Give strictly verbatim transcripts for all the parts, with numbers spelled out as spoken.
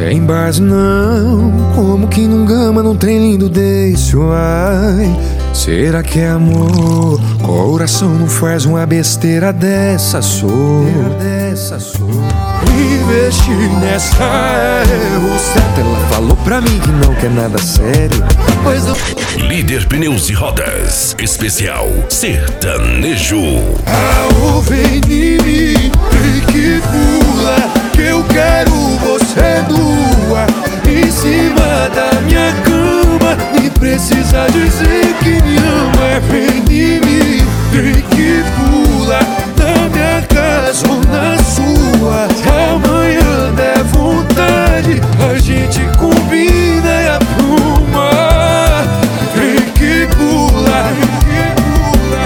Em base não, como que num gama num trem lindo desse, ai. Será que é amor? Coração não faz uma besteira dessa, sou dessa, sou. Investi nessa erro certo. Ela falou pra mim que não quer nada sério, pois não. Líder Pneus e Rodas, especial sertanejo. Ah, vem de mim, que pula, que eu quero você nua, em cima da minha cama. Nem precisa dizer que me ama. Vem de mim, vem que pula, na minha casa ou na sua. Amanhã der vontade, a gente combina e apruma. Vem que pula, vem que pula.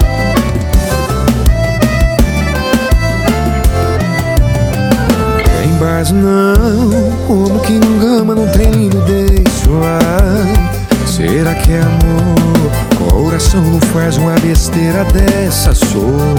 Em base não, como que num gama num trem lindo desse, ai. Será que é amor? Coração não faz uma besteira dessa, sou.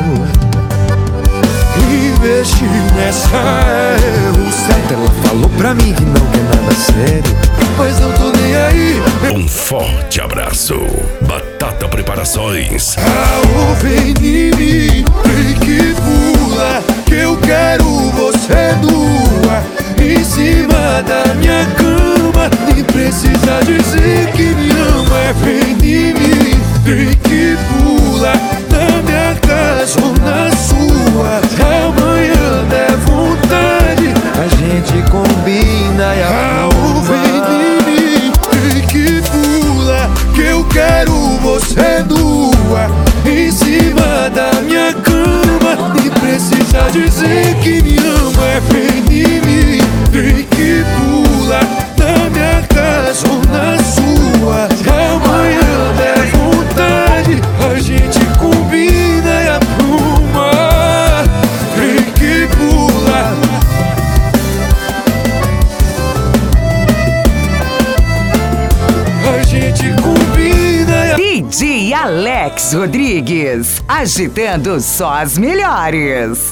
Investi nessa erro certo. Ela falou pra mim que não quer nada sério, mas não tô nem aí. Um forte abraço. Batata Preparações. Ah, vem de mim, vem que pula, que eu quero você nua, em cima da minha cama. Nem precisa dizer que me ama. Vem de mim, vem que pula, na minha casa ou na sua. Amanhã der vontade, a gente combina e apruma. Vem de mim, vem que pula, que eu quero você nua, em cima da minha cama. Nem precisa dizer que me ama. Vem de mim, vem que pula, na minha casa ou na sua. Amanhã der vontade, a gente combina e apruma. Vem que pula. A gente combina e... D J Alex Rodrigues, agitando só as melhores.